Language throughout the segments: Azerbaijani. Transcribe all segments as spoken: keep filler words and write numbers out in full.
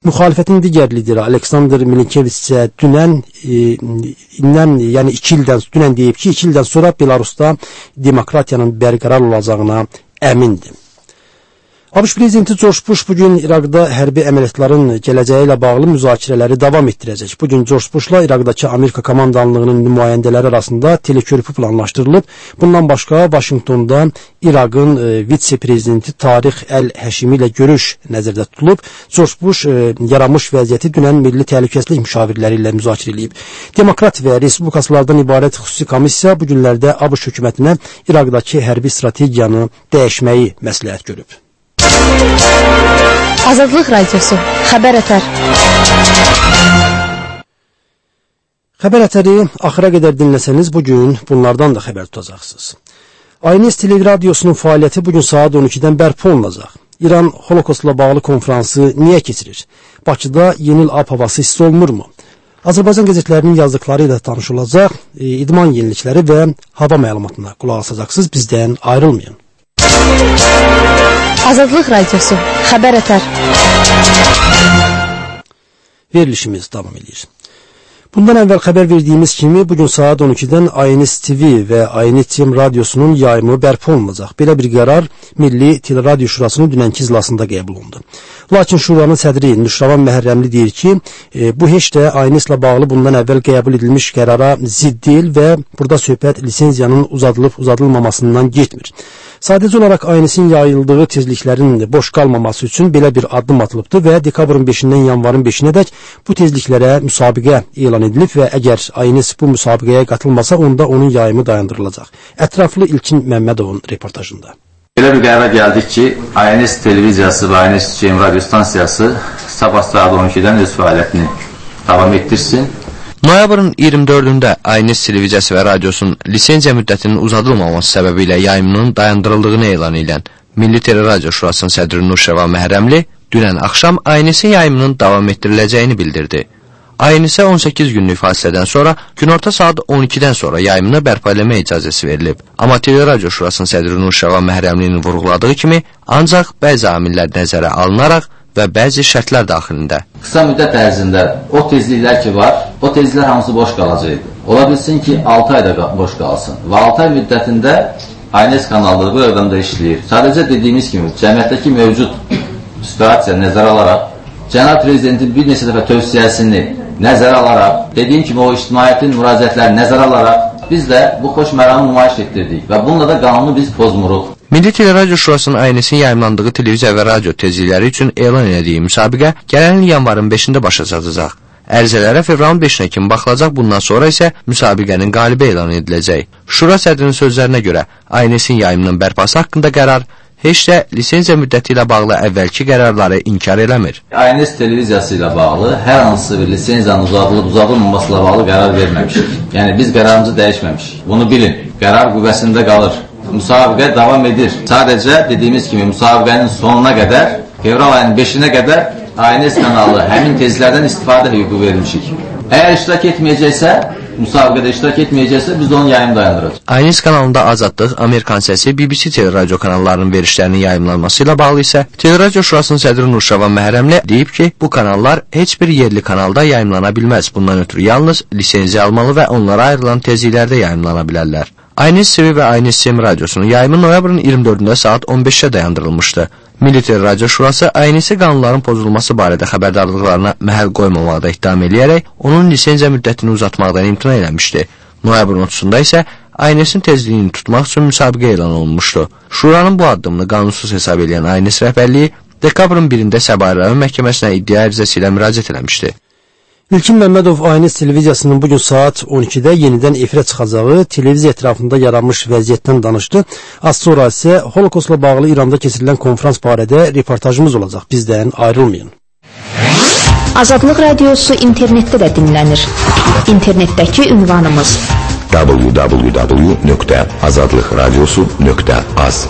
Müxalifətin digər lideri Aleksandr Milinkeviç isə dünən, e, indən, yəni iki ildən, dünən deyib ki, iki ildən sonra Belarusda demokratiyanın bərqərar olacağına əmindir. ABŞ prezidenti George Bush bugün İraqda hərbi əməliyyatların gələcəyi ilə bağlı müzakirələri davam etdirəcək. Bugün George Bushla İraqdakı Amerika komandanlığının nümayəndələri arasında telekörpü planlaşdırılıb. Bundan başqa Vaşinqtonda İraqın e, vitse-prezidenti Tarix Əl-Həşimi ilə görüş nəzərdə tutulub. George Bush e, yaranmış vəziyyəti dünən Milli Təhlükəsizlik müşavirləri ilə müzakirə edib. Demokrat və respublikaçılardan ibarət xüsusi komissiya bu günlərdə ABŞ hökumətinə İraqdakı hərbi strategiyanı dəyişməyi məsləhət görüb. Azadlıq Radiosu Xəbər Ətər. Xəbər Ətəri axıra qədər dinləsəniz bugün bunlardan da xəbər tutacaqsınız. Aynes Televiziyosunun fəaliyyəti bugün saat on ikidən bərpa olunacaq. İran Holokostla bağlı konfransı niyə keçirir? Bakıda yeni il ab havası hiss olunurmu? Azərbaycan qəzetlərinin yazdıqları ilə tanış olacaq, e, idman yenilikləri və hava məlumatına qulaq asacaqsınız. Bizdən ayrılmayın. Azadlıq Radiosu Xəbər Ətər. Verilişimiz davam edir. Bundan əvvəl xəbər verdiyimiz kimi bugün saat on ikidən Aynes T V və Aynes T M radiosunun yayımı bərpa olunacaq. Belə bir qərar Milli Teleradio Şurasının dünənki iclasında qəbul olundu. Lakin Şuranın sədri Nüşravan Məhərrəmli deyir ki, e, bu heç də Ayneslə bağlı bundan əvvəl qəbul edilmiş qərara zidd deyil və burada söhbət lisenziyanın uzadılıb-uzadılmamasından getmir. Sadəcə olaraq Aynesin yayıldığı tezliklərin boş qalmaması üçün belə bir addım atılıbdır və dekabrın beşindən yanvarın beşinədək bu tezliklərə müsabiqə elan edilib və əgər Aynes bu müsabiqəyə qatılmasa, onda onun yayımı dayandırılacaq. Ətraflı İlkin Məmmədovun reportajında. Belə bir qərara gəldik ki, Aynes televiziyası və Aynes C M radio stansiyası sabah saat on ikidən öz fəaliyyətini davam etdirsin. Noyabrın iyirmi dördündə Aynes televiziyası və radiosunun lisenziya müddətinin uzadılmaması səbəbi ilə yayımının dayandırıldığını elan edən Milli Teleradio Şurasının sədri Nuşravan Məhərrəmli dünən axşam Aynesin yayımının davam etdiriləcəyini bildirdi. Aynesə on səkkiz günlük fasilədən sonra günorta saat on ikidən sonra yayımını bərpa eləmə icazəsi verilib. Amma Teleradio Şurasının sədri Nuşravan Məhərrəmlinin vurğuladığı kimi ancaq bəzi amillər nəzərə alınaraq və bəzi şərtlər daxilində. Qısa müddət ərzində o tezliklər ki var, o tezliklər hamısı boş qalacaqdı. Ola bilsin ki altı ayda boş qalsın və altı ay müddətində Aynes kanalları bu rəqəmdə işləyir. Sadəcə dediyimiz kimi cəmiyyətdəki mövcud situasiya nəzərə alaraq, Cənab Prezidentin bir neçə dəfə tövsiyəsini nəzərə alaraq, dediyim kimi o ictimaiyyətin müraciətlərini nəzərə alaraq biz də bu xoş məramı nümayiş etdirdik və bununla da qanunu biz pozmuruq. Milli Teleradio Şurasının Aynesin yayımlandığı televiziya və radio tezlikləri üçün elan elədiyi müsabiqə gələn il yanvarın beşində başa çatacaq. Ərizələrə fevralın beşinə kimi baxılacaq, bundan sonra isə müsabiqənin qalibi elan ediləcək. Şura sədrinin sözlərinə görə Aynesin yayımının bərpası haqqında qərar heç də lisenziya müddəti ilə bağlı əvvəlki qərarları inkar eləmir. Aynes televiziyası ilə bağlı hər hansı bir lisenziyanın uzadılıb-uzadılmaması ilə bağlı qərar verməmişik. Yəni biz qərarımızı dəyişməmişik. Bunu bilin, qərar qüvvəsində qalır. Müsabiqə davam edir. Sadəcə dediyimiz kimi müsabiqənin sonuna qədər, fevral ayının beşinə qədər Aynes kanalı həmin tezlərdən istifadə hüququ vermişik. Əgər iştirak etməyəcəksə, müsabiqədə iştirak etməyəcəksə, biz də onun yayını dayandırırıq. Aynes kanalında Azadlıq, Amerikan Səsi, B B C teleradio kanallarının verişlərinin yayımlanması ilə bağlı isə Teleradio Şurasının sədri Nuşravan Məhərrəmli deyib ki, bu kanallar heç bir yerli kanalda yayımlana bilməz. Bundan ötürü yalnız lisenziya almalı və onlara ayrılan tezliklərdə yayımlana bilərlər. Aynes T V və Aynes C M radiosunun yayımı noyabrın iyirmi dördündə saat on beşə dayandırılmışdı. Milli Teleradio Şurası Aynes'e qanunların pozulması barədə xəbərdarlıqlarına məhəl qoymamaqda ittiham eləyərək onun lisenziya müddətini uzatmaqdan imtina eləmişdi. Noyabrın otuzunda isə Aynes'in tezliyini tutmaq üçün müsabiqə elan olunmuşdu. Şuranın bu addımını qanunsuz hesab edən Aynes rəhbərliyi dekabrın birində Səbail rayon məhkəməsinə iddia ərizəsi ilə müraciət eləmişdi. İlkin Məmmədov Aynes televiziyasının bugün saat on ikidə yenidən efirə çıxacağı televiziya ətrafında yaranmış vəziyyətdən danışdı. Az sonra isə Holokostla bağlı İranda keçirilən konferans barədə reportajımız olacaq. Bizdən ayrılmayın. Azadlıq Radiosu internetdə də dinlənir. İnternetdəki ünvanımız w w w nöqtə azadlıq radiosu nöqtə az.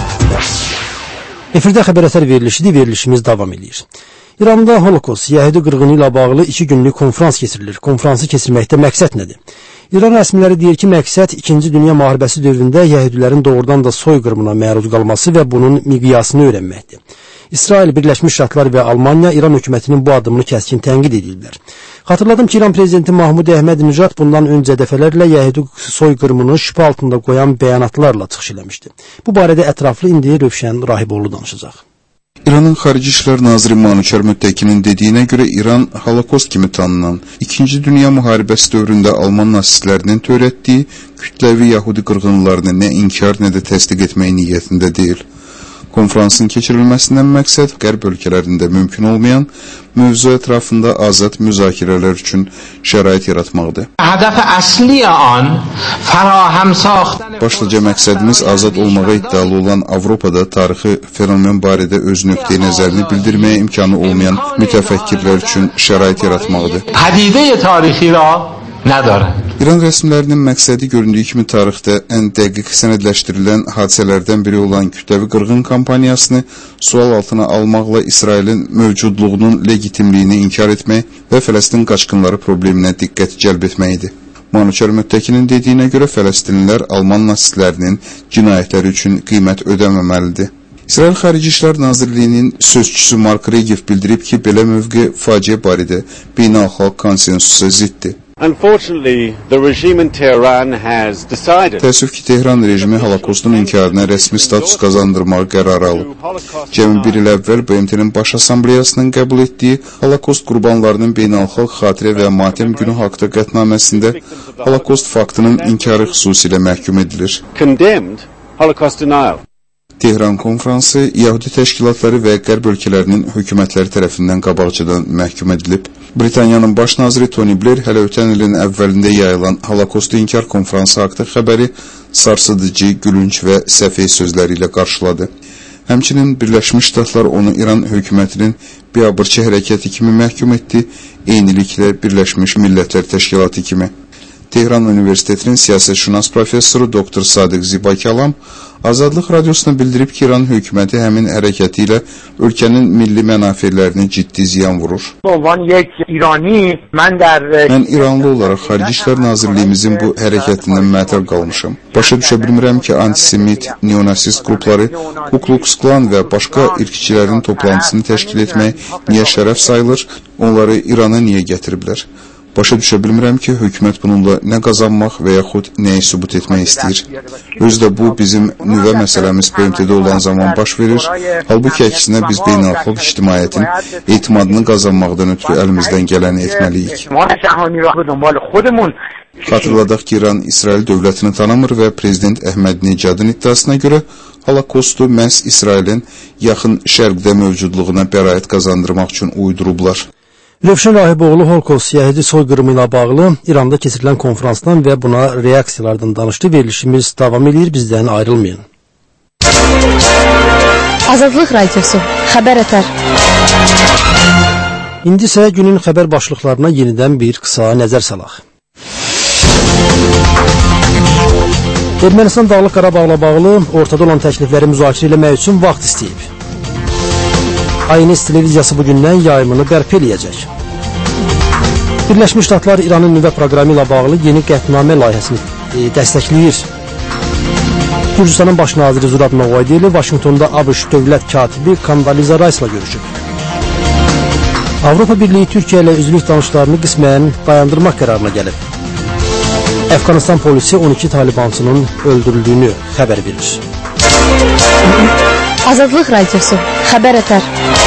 Efirdə xəbər ətər verilişidir, verilişimiz davam edir. İranda Holokost, Yəhudi qırğını ilə bağlı iki günlük konferans keçirilir. Konferansı keçirməkdə məqsəd nədir? İran rəsmiləri deyir ki, məqsəd İkinci Dünya müharibəsi dövründə Yəhudilərin doğrudan da soyqırımına məruz qalması və bunun miqyasını öyrənməkdir. İsrail, Birləşmiş Ştatlar və Almaniya İran hökumətinin bu addımını kəskin tənqid edirlər. Xatırladım ki, İran prezidenti Mahmud Əhmədinəcad bundan öncə dəfələrlə Yəhudi soyqırımını şübhə altında qoyan bəyanatlarla çıxış eləmişdi. Bu barədə ətraflı indi Rövşən Rahiboğlu danışacaq. İranın Xarici İşlər Naziri Manukar Müttəkinin dediyinə görə İran Holokost kimi tanınan İkinci Dünya müharibəsi dövründə Alman nasistlərinin törətdiyi kütləvi Yahudi qırğınlarını nə inkar, nə də təsdiq etmək niyyətində deyil. Konferansın keçirilməsindən məqsəd qərb ölkələrində mümkün olmayan mövzu ətrafında azad müzakirələr üçün şərait yaratmaqdır. Başlıca məqsədimiz azad olmağa iddialı olan Avropada tarixi fenomen barədə öz nöqteyi nəzərini bildirməyə imkanı olmayan mütəfəkkirlər üçün şərait yaratmaqdır. İran rəsmilərinin məqsədi göründüyü kimi tarixdə ən dəqiq sənədləşdirilən hadisələrdən biri olan kütləvi qırğın kampaniyasını sual altına almaqla İsrailin mövcudluğunun legitimliyini inkar etmək və Fələstin qaçqınları probleminə diqqət cəlb etməkdir. Manukar Müttəkinin dediyinə görə Fələstinlilər Alman nasistlərinin cinayətləri üçün qiymət ödəməməlidir. İsrail Xarici İşlər Nazirliyinin sözçüsü Mark Regev bildirib ki, belə mövqe faciə barədə beynəlxalq konsensusa ziddir. Təəssüf ki, Tehran rejimi Holokostun inkarına rəsmi status qazandırmağı qərarı alıb. Cəmi bir il əvvəl B M T-nin Baş Assambleyasının qəbul etdiyi Holokost qurbanlarının beynəlxalq xatirə və matəm günü haqda qətnaməsində Holokost faktının inkarı xüsusilə məhkum edilir. Tehran konfransı Yahudi təşkilatları və qərb ölkələrinin hökumətləri tərəfindən qabaqcadan məhkum edilib. Britaniyanın baş naziri Tony Blair hələ ötən ilin əvvəlində yayılan Holokostu inkar konfransı haqda xəbəri sarsıdıcı, gülünc və səfeh sözləri ilə qarşıladı. Həmçinin Birləşmiş Ştatlar onu İran hökumətinin biabırçı hərəkəti kimi məhkum etdi, eyniliklə Birləşmiş Millətlər Təşkilatı kimi. Tehran Universitetinin siyasətşünas professoru doktor Sadiq Zibakalam Azadlıq Radiosuna bildirib ki, İran hökuməti həmin hərəkəti ilə ölkənin milli mənafelərinə ciddi ziyan vurur. Mən İranlı olaraq Xarici İşlər Nazirliyimizin bu hərəkətindən mətəl qalmışam. Başa düşə bilmirəm ki, antisemit, neonasist qrupları, Ku Klux Klan və başqa irqçilərin toplantısını təşkil etmək niyə şərəf sayılır, onları İrana niyə gətiriblər? Başa düşə bilmirəm ki, hökumət bununla nə qazanmaq və yaxud nəyi sübut etmək istəyir. Özdə bu, bizim nüvə məsələmiz B M T-də olan zaman baş verir, halbuki əksinə biz beynəlxalq ictimaiyyətin etimadını qazanmaqdan ötürü əlimizdən gələni etməliyik. Xatırladaq ki, İran İsrail dövlətini tanımır və Prezident Əhmədinecadın iddiasına görə Holokostu məhz İsrailin yaxın şərqdə mövcudluğuna bəraət qazandırmaq üçün uydurublar. Rövşən Rahiboğlu Holokost Yəhudi soyqırımı ilə bağlı İranda keçirilən konferansdan və buna reaksiyalardan danışdı. Verilişimiz davam edir, bizdən ayrılmayın. Azadlıq Radiosu, xəbər ətər. İndi isə günün xəbər başlıqlarına yenidən bir qısa nəzər salaq. Ermənistan Dağlıq Qarabağla bağlı ortada olan təklifləri müzakirə etmək üçün vaxt istəyib. A N S televiziyası bugündən yayımını bərpa eləyəcək. Birləşmiş Ştatlar İranın nüvə proqramı ilə bağlı yeni qətnamə layihəsini e, dəstəkləyir. Gürcüstanın baş naziri Zurab Novaydeli Vaşinqtonda ABŞ dövlət katibi Kandaliza Rice-la görüşüb. Avropa Birliyi Türkiyə ilə üzvlük danışıqlarını qismən dayandırmaq qərarına gəlib. Əfqanistan polisi on iki talibançının öldürüldüyünü xəbər verir. Azadlıq Radiosu, xəbər ətər.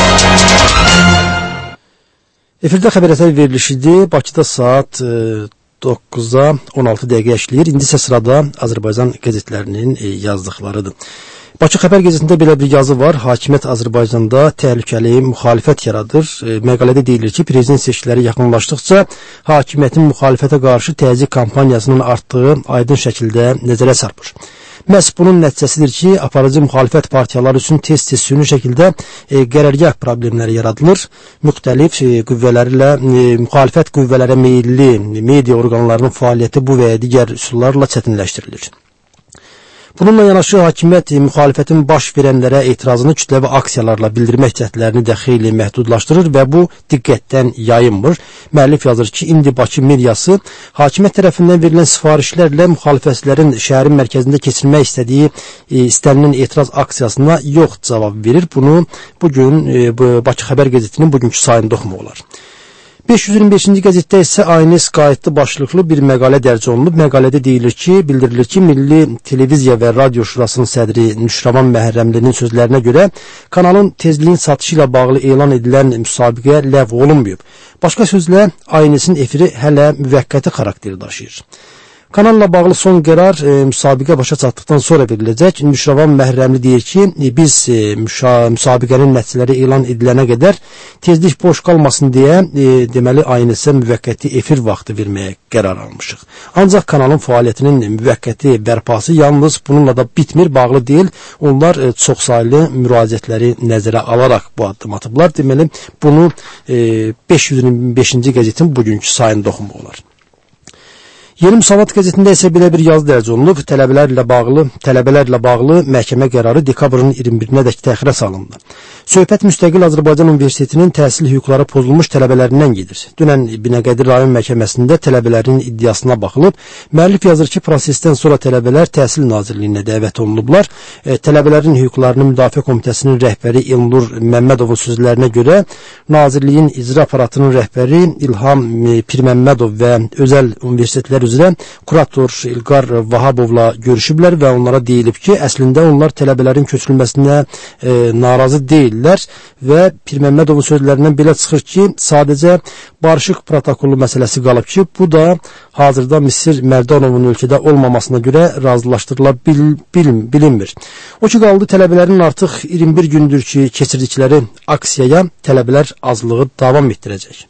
Efirdə xəbər ətər verilişidir. Bakıda saat doqquzda on altı dəqiqə işləyir. İndi isə sırada Azərbaycan qəzetlərinin yazdıqlarıdır. Bakı Xəbər qəzetində belə bir yazı var. Hakimiyyət Azərbaycanda təhlükəli müxalifət yaradır. Məqalədə deyilir ki, prezident seçkiləri yaxınlaşdıqca hakimiyyətin müxalifətə qarşı təzyiq kampaniyasının artdığı aydın şəkildə nəzərə çarpır. Məhz bunun nəticəsidir ki, aparıcı müxalifət partiyaları üçün tez-tez süni şəkildə e, qərargah problemləri yaradılır. Müxtəlif e, qüvvələrlə, e, müxalifət qüvvələrə meyilli media orqanlarının fəaliyyəti bu və ya digər üsullarla çətinləşdirilir. Bununla yanaşı hakimiyyət müxalifətin baş verənlərə etirazını kütləvi aksiyalarla bildirmək cəhdlərini də xeyli məhdudlaşdırır və bu diqqətdən yayınmır. Müəllif yazır ki, indi Bakı mediası hakimiyyət tərəfindən verilən sifarişlərlə müxalifətçilərin şəhərin mərkəzində keçirmək istədiyi e, istənilən etiraz aksiyasına yox cavab verir. Bunu bugün e, bu Bakı Xəbər qəzetinin bugünkü sayında oxumaq olar. beş yüz iyirmi beşinci qəzetdə isə A N S qayıtlı başlıqlı bir məqalə dərc olunub. Məqalədə deyilir ki, bildirilir ki, Milli Televiziya və Radio Şurasının sədri Nüşravan Məhərrəmlinin sözlərinə görə kanalın tezliyin satışı ilə bağlı elan edilən müsabiqə ləğv olunmayıb. Başqa sözlə, A N S-in efiri hələ müvəqqəti xarakteri daşıyır. Kanalla bağlı son qərar e, müsabiqə başa çatdıqdan sonra veriləcək. Nüşravan Məhrəmli deyir ki, e, biz e, müsabiqənin nəticələri elan edilənə qədər tezlik boş qalmasın deyə e, deməli A N S-ə müvəqqəti efir vaxtı verməyə qərar almışıq. Ancaq kanalın fəaliyyətinin müvəqqəti bərpası yalnız bununla da bitmir, bağlı deyil. Onlar e, çoxsaylı müraciətləri nəzərə alaraq bu addım atıblar. Deməli, bunu e, beş yüz iyirmi beşinci qəzetin bugünkü sayında oxumaq olar. Yeni Müsavat qəzetində isə belə bir yazı dərc olunub. Tələbələrlə bağlı, tələbələrlə bağlı məhkəmə qərarı dekabrın iyirmi birinə dək təxirə salındı. Söhbət müstəqil Azərbaycan Universitetinin təhsil hüquqları pozulmuş tələbələrindən gedir. Dünən Binəqədi rayon məhkəməsində tələbələrin iddiasına baxılıb. Müəllif yazır ki, prosesdən sonra tələbələr Təhsil Nazirliyinə dəvət olunublar. E, tələbələrin hüquqlarını müdafiə komitəsinin rəhbəri İlnur Məmmədovun sözlərinə görə Nazirliyin icra aparatının rəhbəri İlham Pirməmmədov və özəl universitetlər üzrə kurator İlqar Vahabovla görüşüblər və onlara deyilib ki, əslində onlar tələbələrin köçürülməsinə e, narazı deyillər və Pirməmmədovun sözlərindən belə çıxır ki, sadəcə barışıq protokolu məsələsi qalıb ki, bu da hazırda Misir Mərdanovun ölkədə olmamasına görə razılaşdırıla bil, bil, bilinmir. O ki, qaldı tələbələrin artıq iyirmi bir gündür ki, keçirdikləri aksiyaya tələbələr azlığı davam etdirəcək.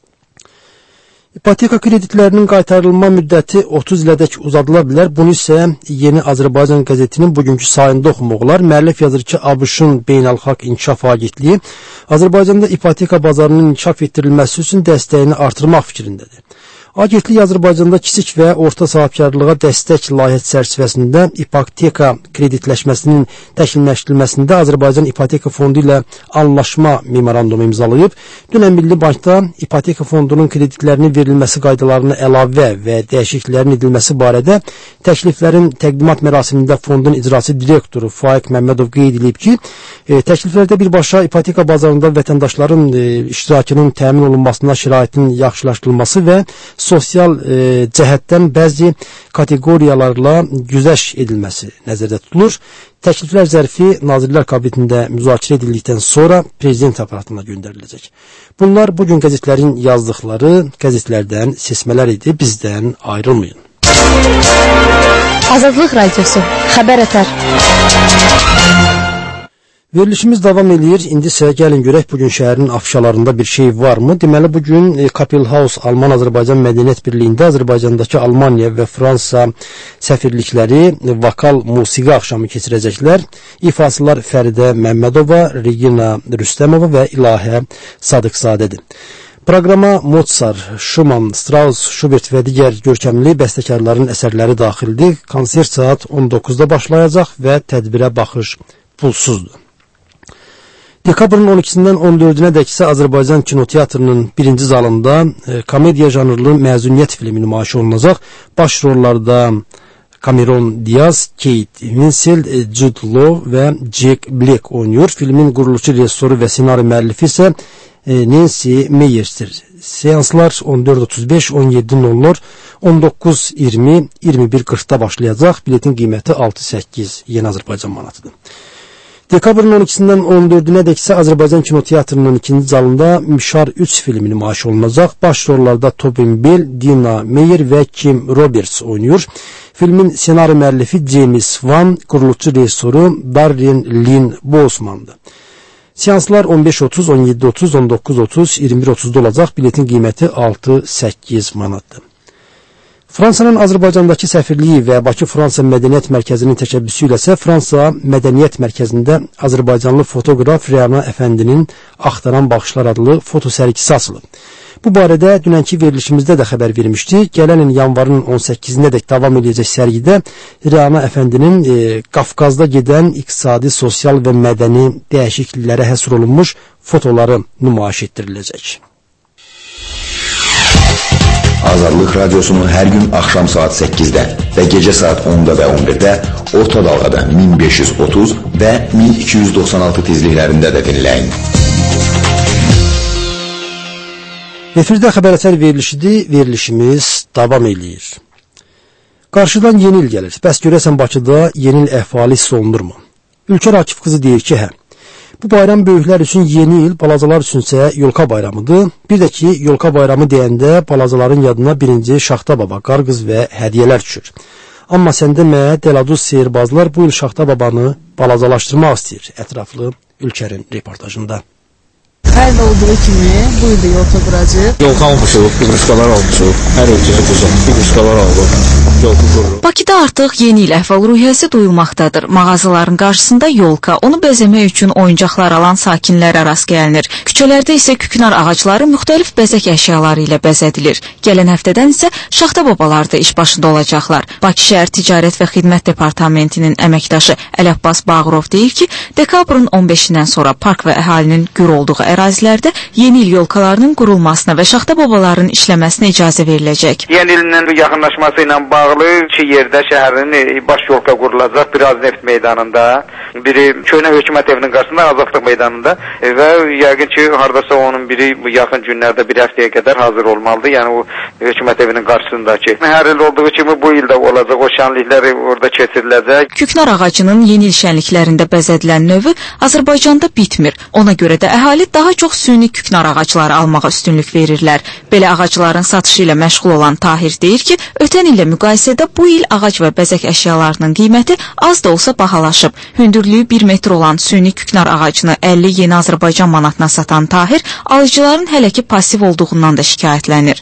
İpoteka kreditlərinin qaytarılma müddəti otuz ilədək uzadıla bilər. Bunu isə Yeni Azərbaycan qəzetinin bugünkü sayında oxumaq olar. Müəllif yazır ki, ABŞ-ın Beynəlxalq İnkişaf Agentliyi Azərbaycanda ipoteka bazarının inkişaf etdirilməsi üçün dəstəyini artırmaq fikrindədir. Agentlik Azərbaycanda kiçik və orta sahibkarlığa dəstək layihəsi çərçivəsində ipoteka kreditləşməsinin təşkilləşdirilməsində Azərbaycan İpoteka Fondu ilə anlaşma memorandumu imzalayıb. Dünən Milli Bankda İpoteka Fondunun kreditlərinin verilməsi qaydalarına əlavə və dəyişikliklərin edilməsi barədə təkliflərin təqdimat mərasimində fondun icraçı direktoru Faiq Məmmədov qeyd edib ki, e, təkliflərdə birbaşa ipoteka bazarında vətəndaşların e, iştirakının təmin olunmasına şəraitin yaxşılaşdırılması və sosial e, cəhətdən bəzi kateqoriyalarla güzəş edilməsi nəzərdə tutulur. Təkliflər zərfi Nazirlər Kabinetində müzakirə edildikdən sonra prezident aparatına göndəriləcək. Bunlar bugün qəzetlərin yazdıqları qəzetlərdən seçmələr idi. Bizdən ayrılmayın. Azadlıq Radiosu Xəbər Ətər. Verilişimiz davam edir. İndi isə gəlin görək bugün şəhərin afişalarında bir şey varmı? Deməli bugün e, Kapelhaus Alman-Azərbaycan Mədəniyyət Birliyində Azərbaycandakı Almaniya və Fransa səfirlikləri e, vokal musiqi axşamı keçirəcəklər. İfaçılar Fəridə Məmmədova, Regina Rüstəmova və İlahə Sadıqzadədir. Proqrama Mozart, Schumann, Strauss, Schubert və digər görkəmli bəstəkarların əsərləri daxildir. Konsert saat on doqquzda başlayacaq və tədbirə baxış pulsuzdur. Dekabrın on ikisindən on dördünə dək isə Azərbaycan Kinoteatrının birinci zalında e, komediya janrlı məzuniyyət filmi nümayiş olunacaq. Baş rollarda Cameron Diaz, Kate Winslet, Jude Law və Jack Black oynuyor. Filmin quruluşu, rejissoru və ssenari müəllifi isə e, Nancy Meyers'tir. Seanslar on dörd otuz beş, on yeddi nol nol, on doqquz iyirmi, iyirmi bir qırxda başlayacaq. Biletin qiyməti altı səkkiz Yeni Azərbaycan manatıdır. Dekabrın on ikisindən on dördünə dək isə Azərbaycan Kinoteatrının ikinci zalında Mişar üç filmi nümayiş olunacaq. Baş rollarda Tobin Bell, Dina Meyer və Kim Roberts oynuyor. Filmin senari müəllifi James Wan, quruluşçu rejissoru Darren Lynn Bousman'dır. Seanslar on beş otuz, on yeddi otuz, on doqquz otuz, iyirmi bir otuzda olacaq. Biletin qiyməti altı səkkiz manatdır. Fransanın Azərbaycandakı səfirliyi və Bakı Fransa Mədəniyyət Mərkəzinin təşəbbüsü ilə isə Fransa Mədəniyyət Mərkəzində Azərbaycanlı fotoqraf Rəna Əfəndinin Axtaran Baxışlar adlı foto sərgisi açılıb. Bu barədə dünənki verilişimizdə də xəbər vermişdik. Gələn il yanvarın on səkkizindədək davam edəcək sərgidə Rəna Əfəndinin e, Qafqazda gedən iqtisadi, sosial və mədəni dəyişikliklərə həsr olunmuş fotoları nümayiş etdiriləcək. Azadlıq Radyosu'nu hər gün axşam saat səkkizdə və gecə saat onda və on birdə orta dalğada min beş yüz otuz və min iki yüz doxsan altı tezliklərində də dinləyin. Efirdə xəbərətər verilişidir, verilişimiz davam eləyir. Qarşıdan yeni il gəlir. Bəs görəsən Bakıda yeni il əhvalı hiss olunurmu? Ülkər Akif qızı deyir ki, hə. Bu bayram böyüklər üçün yeni il, balacalar üçünsə yolka bayramıdır. Bir də ki, yolka bayramı deyəndə balacaların yadına birinci Şaxta Baba, qarqız və hədiyyələr düşür. Amma sən demə, Deladuz seyirbazlar bu il Şaxta Babanı balacalaşdırmaq istəyir. Ətraflı Ülkərin reportajında. Hər il olduğu kimi bu il də yolka quracaq. Yolka almışıq, iqruşkalar almışıq. Hər ölkəyə quzaq, iqruşkalar alıb. Yolka qururuq. Bakıda artıq yeni il əhval-ruhiyyəsi duyulmaqdadır. Mağazaların qarşısında yolka, onu bəzəmək üçün oyuncaqlar alan sakinlərə rast gəlinir. Küçələrdə isə küknar ağacları müxtəlif bəzək əşyaları ilə bəzədilir. Gələn həftədən isə Şaxta Babalar da iş başında olacaqlar. Bakı şəhər Ticarət və Xidmət Departamentinin əməkdaşı Əl-Abbas Bağırov deyir ki, dekabrın on beşindən sonra park və əhalinin gür olduğu ərazilərdə yeni il yolkalarının qurulmasına və Şaxta Babaların işləməsinə icazə veriləcək. Yeni ilin yaxınlaşması ilə bağlı iki yerdə şəhərin baş yolka qurulacaq. Biraz Neft meydanında, biri Köhnə Hökumət evinin qarşısında, Azadlıq meydanında və yəqin ki, hardasa onun biri yaxın günlərdə bir həftəyə qədər hazır olmalıdır. Yəni o Hökumət evinin qarşısındakı. Hər il olduğu kimi bu ildə olacaq. O şənliklər orada keçiriləcək. Küknar ağacının yeni il şənliklərində bəzədilən növü Azərbaycanda bitmir. Ona görə də əhali daha çox süni küknar ağacları almağa üstünlük verirlər. Belə ağacların satışı ilə məşğul olan Tahir deyir ki, ötən illə müqayisədə bu il ağac və bəzək əşyalarının qiyməti az da olsa bahalaşıb. Hündürlüyü bir metr olan süni küknar ağacını əlli yeni Azərbaycan manatına satan Tahir, alıcıların hələ ki pasiv olduğundan da şikayətlənir.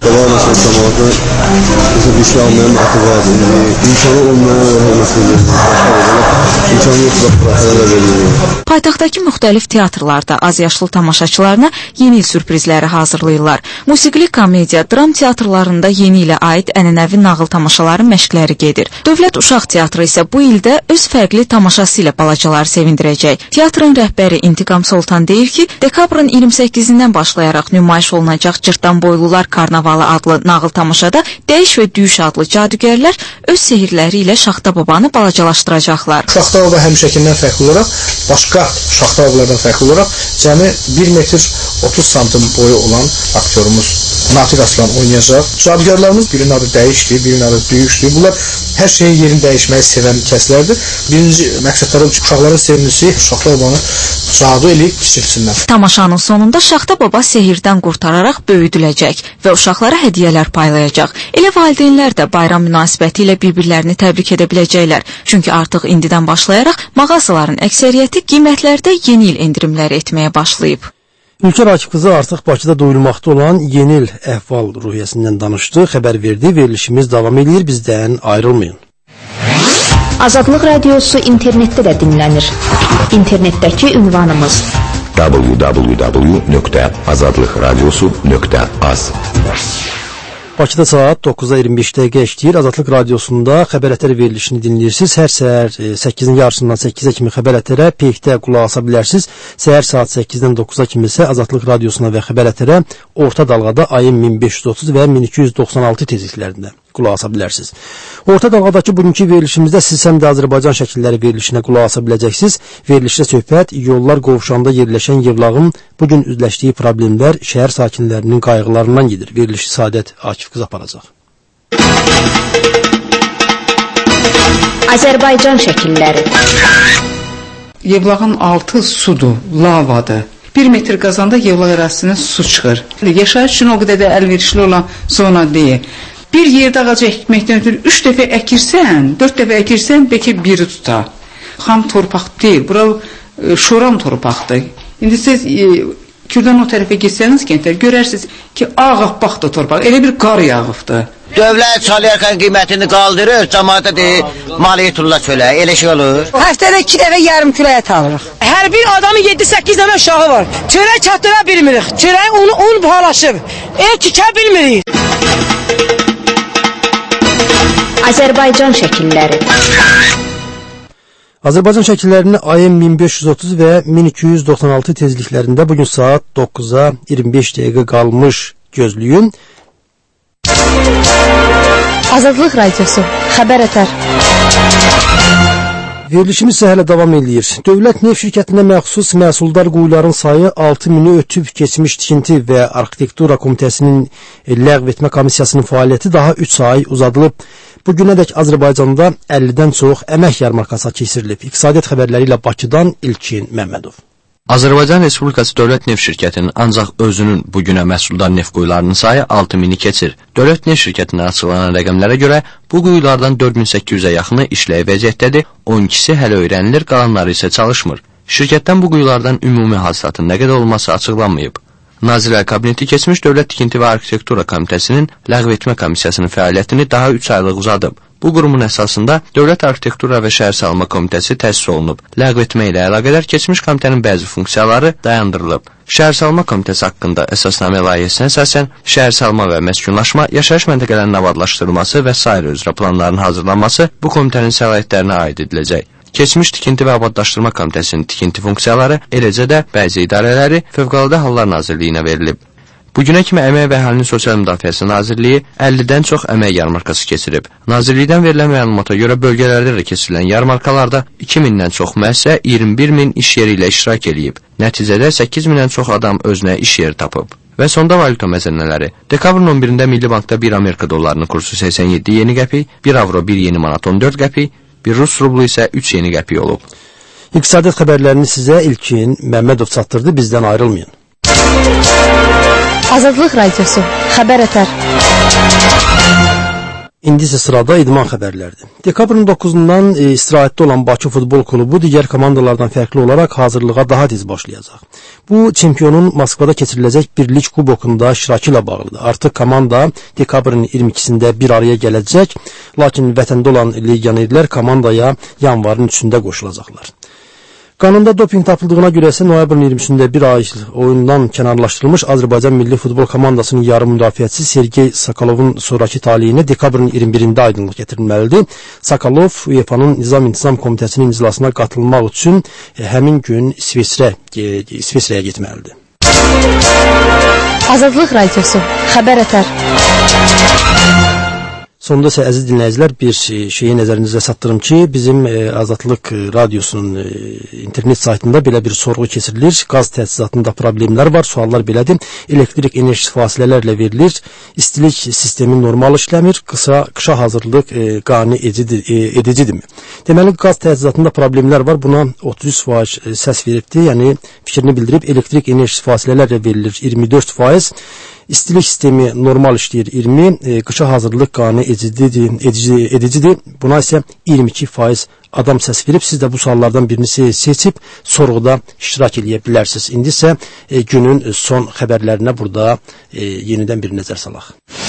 Paytaxtdakı müxtəlif teatrlarda az yaşlı tamaşaçılarına yeni il sürprizləri hazırlayırlar. Musiqili komediya, dram teatrlarında yeni ilə aid ənənəvi nağıl tamaşaları məşqləri gedir. Dövlət Uşaq Teatrı isə bu ildə öz fərqli tamaşası ilə balacaları sevindirəcək. Teatrın rəhbəri İntiqam Soltan deyir ki, dekabrın iyirmi səkkizindən başlayaraq nümayiş olunacaq Cırtdan Boylular Karnavalı adlı nağıl tamaşada Dəyiş və Düyüş adlı cadügərlər öz sehirləri ilə Şaxta Babanı balacalaşdıracaqlar. Şaxta Baba həmişəkindən fərqli olaraq, başqa Şaxta Babalardan fərqli olaraq cəmi bir metr otuz santim boyu olan aktyorumuz Natiq Aslan oynayacaq. Cadügərlərimiz birinin adı Dəyişdir, birinin adı Düyüşdür. Bunlar hər şeyin yerini dəyişməyi sevən kəslərdir. Birinci məqsədləri uşaqların sevimlisi Şaxta Babanı cadu eləyib kiçilsinlər. Tamaşanın sonunda Şaxta Baba sehirdən qurtararaq böyüdüləcək və uşaqlara hədiyyələr paylayacaq. Elə valideynlər də bayram münasibəti ilə bir-birlərini təbrik edə biləcəklər. Çünki artıq indidən başlayaraq mağazaların əksəriyyəti qiymətlərdə yeni il endirimləri etməyə başlayıb. Ülkər Akif qızı artıq Bakıda duyulmaqda olan yeni il əhval-ruhiyyəsindən danışdı, xəbər verdi, verilişimiz davam edir, bizdən ayrılmayın. Azadlıq Radiosu internetdə də dinlənir. İnternetdəki ünvanımız w w w nöqtə azadlıq radiosu nöqtə az. Bakıda saat doqquza iyirmi beş dəqiqə işləyir. Azadlıq Radiosunda xəbər ətəri verilişini dinləyirsiniz. Hər səhər səkkizin yarısından səkkizə kimi xəbər ətərə peykdə qulaq asa bilərsiniz. Səhər saat səkkizdən doqquza kimi isə Azadlıq Radiosuna və xəbər ətərə orta dalğada ayın min beş yüz otuz və min iki yüz doxsan altı tezliklərində qulaq asa bilərsiniz. Orta dalğadakı bugünkü verilişimizdə siz həm də Azərbaycan şəkilləri verilişinə qulaq asa biləcəksiniz. Verilişdə söhbət yollar qovşanda yerləşən yığlağın bugün üzləşdiyi problemlər şəhər sakinlərinin qayğılarından gedir. Verilişi Sadət Akif qız aparacaq. Azərbaycan şəkilləri. Yevlağın altı sudur, lavadır. Bir metr qazanda yevlaq ərazisindən su çıxır. Yaşayış üçün o qədər də əlverişli olan zona deyil. Bir yerdə ağac əkməkdən ötürü üç dəfə əkirsən, dörd dəfə əkirsən, bəlkə biri tutar. Xam torpaq deyil, bura şoran torpaqdır. İndi siz e, Kürdən o tərəfə getsəniz kəndlər, görərsiniz ki, ağappaqdır torpaq, elə bir qar yağıbdır. Dövlət salyarkan qiymətini qaldırır, cəmaata deyir, maliyyət ulla çölə, elə şey olur. Həftədə iki dəfə yarım kilo ət alırıq. Hər bir adamın yeddi səkkiz dənə uşağı var. Çörək çatdıra bilmirik, çörək unu un bahalaşıb, el tikə bilmirik. Azərbaycan şəkilləri. Azərbaycan şəkillərini A M min beş yüz otuz və min iki yüz doxsan altı tezliklərində bugün saat doqquza iyirmi beş dəqiqə qalmış gözləyin. Azadlıq Radiosu, xəbər ətər. Verilişimiz isə hələ davam edir. Dövlət neft şirkətinə məxsus məhsuldar quyuların sayı altı mini ötüb keçmiş tikinti və arxitektura komitəsinin ləğv etmə komissiyasının fəaliyyəti daha üç ay uzadılıb. Bugünədək Azərbaycanda əllidən çox əmək yarmarkası keçirilib. İqtisadiyyat xəbərləri ilə Bakıdan İlkin Məmmədov. Azərbaycan Respublikası Dövlət Neft Şirkətinin ancaq özünün bugünə məhsuldar neft quyularının sayı altı mini keçir. Dövlət Neft Şirkətindən açıqlanan rəqəmlərə görə bu quyulardan dörd min səkkiz yüzə yaxını işləyə vəziyyətdədir, on ikisi hələ öyrənilir, qalanları isə çalışmır. Şirkətdən bu quyulardan ümumi hasilatın nə qədər olması açıqlanmayıb. Nazirlər Kabineti keçmiş Dövlət Tikinti və Arxitektura Komitəsinin ləğv etmə komissiyasının fəaliyyətini daha üç aylıq uzadıb. Bu qurumun əsasında Dövlət Arxitektura və Şəhər Salma Komitəsi təsis olunub. Ləğv etmə ilə əlaqədar keçmiş komitənin bəzi funksiyaları dayandırılıb. Şəhər Salma Komitəsi haqqında əsasnamə layihəsinə əsasən şəhər salma və məskunlaşma, yaşayış məntəqələrinin abadlaşdırılması və sair üzrə planların hazırlanması bu komitənin səlahiyyətlərinə aid ediləcək. Keçmiş Tikinti və Abadlaşdırma Komitəsinin tikinti funksiyaları, eləcə də bəzi idarələri Fövqəladə Hallar Nazirliyinə verilib. Bugünə kimi Əmək və Əhalinin Sosial Müdafiəsi Nazirliyi əllidən çox əmək yarmarkası keçirib. Nazirlikdən verilən məlumata görə bölgələrdə də keçirilən yarmarkalarda iki mindən çox müəssisə iyirmi bir min iş yeri ilə iştirak edib. Nəticədə səkkiz mindən çox adam özünə iş yeri tapıb. Və sonda valyuta məzənələri. Dekabrın on birində Milli Bankda bir Amerika dollarının kursu səksən yeddi yeni qəpik, bir avro bir yeni manat on dörd qəpik, bir Rus rublu isə üç yeni qəpik olub. İqtisadiyyat xəbərlərini sizə İlkin Məmmədov çatdırdı, bizdən ayrılmayın. Azadlıq Radiosu, xəbər ətər. İndi isə sırada idman xəbərlərdir. Dekabrın doqquzundan e, istirahətdə olan Bakı Futbol Klubu digər komandalardan fərqli olaraq hazırlığa daha tez başlayacaq. Bu, çempionun Moskvada keçiriləcək bir lig kubokunda iştirakı ilə bağlıdır. Artıq komanda dekabrın iyirmi ikisində bir araya gələcək, lakin vətəndə olan legionerlər komandaya yanvarın üçündə qoşulacaqlar. Qanunda doping tapıldığına görə isə noyabrın iyirmisində bir ay oyundan kənarlaşdırılmış Azərbaycan Milli Futbol Komandasının yarım müdafiəçisi Sergey Sokolovun sonraki taliyinə dekabrın iyirmi birində aydınlıq gətirilməlidir. Sokolov U E F A-nın Nizam-İntizam Komitəsinin iclasına qatılmaq üçün həmin gün İsveçrə, İsveçrəyə getməlidir. Azadlıq Radiosu, xəbər ətər. Sonunda isə əziz dinləyicilər bir şeyi nəzərinizə çatdırım ki, bizim e, Azadlıq Radiosunun e, internet saytında belə bir sorğu keçirilir. Qaz təchizatında problemlər var, suallar belədir. Elektrik enerjisi fasilələrlə verilir. İstilik sistemi normal işləmir. Qısa, qışa hazırlıq e, qane edicidir, e, edicidirmi? Deməli, qaz təchizatında problemlər var. Buna otuz üç faiz səs veribdir. Yəni, fikrini bildirib, elektrik enerjisi fasilələrlə verilir iyirmi dörd faiz. İstilik sistemi normal işləyir iyirmi, e, qışa hazırlıq qane edicidir, edici, edicidir. Buna isə iyirmi iki faiz adam səs verib. Siz də bu suallardan birini seçib sorğuda iştirak edə bilərsiniz. İndi isə e, günün son xəbərlərinə burada e, yenidən bir nəzər salaq.